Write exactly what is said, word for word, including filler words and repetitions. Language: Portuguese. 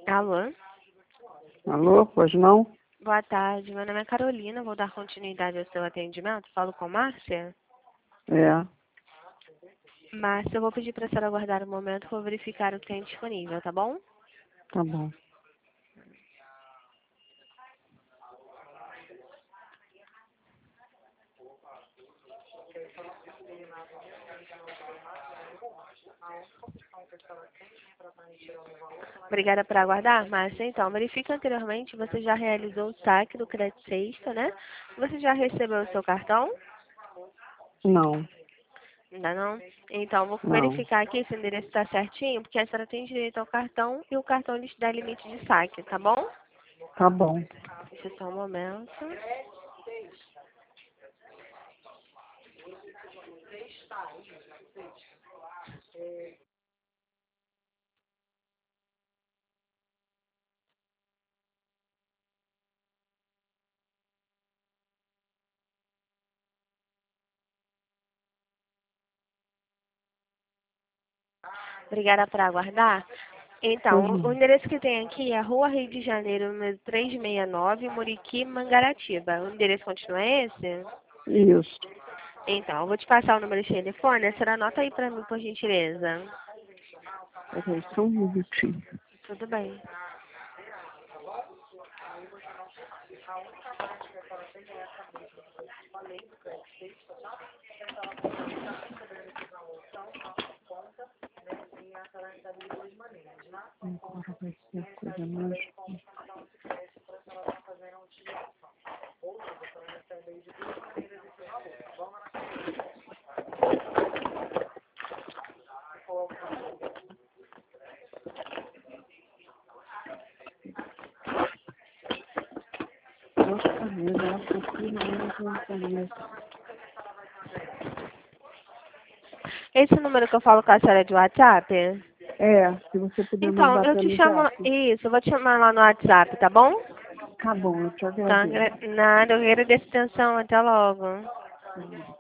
Alô? Alô, pois não? Boa tarde, meu nome é Carolina, vou dar continuidade ao seu atendimento. Falo com Márcia? É, Márcia, eu vou pedir para a senhora aguardar um momento, vou verificar o que tem disponível, tá bom? tá bom. Obrigada por aguardar, Márcia. Então, verifica anteriormente, você já realizou o saque do crédito sexta, né? Você já recebeu o seu cartão? Não, Ainda não? Então, vou não. verificar aqui se o endereço está certinho, porque a senhora tem direito ao cartão e o cartão lhe dá limite de saque, tá bom? Tá bom. Deixa só um momento. Obrigada por aguardar. Pois Então, o não. endereço que tem aqui é Rua Rio de Janeiro, número trezentos e sessenta e nove, Muriqui, Mangaratiba. O endereço continua esse? Isso. Então, eu vou te passar o número de telefone, a senhora anota aí pra mim, por gentileza. Peraí, só um minutinho. Tudo bem. Agora vai ser a coisa mais... Nossa, camisa, ela procura mais uma camisa. Esse número que eu falo com a senhora é de WhatsApp? É, se você puder Então, mandar eu te pelo chamo... zap. Isso, eu vou te chamar lá no WhatsApp, tá bom? Tá bom, eu te Tá, agradeço. gra- nada, eu agradeço a atenção. Até logo. Hum.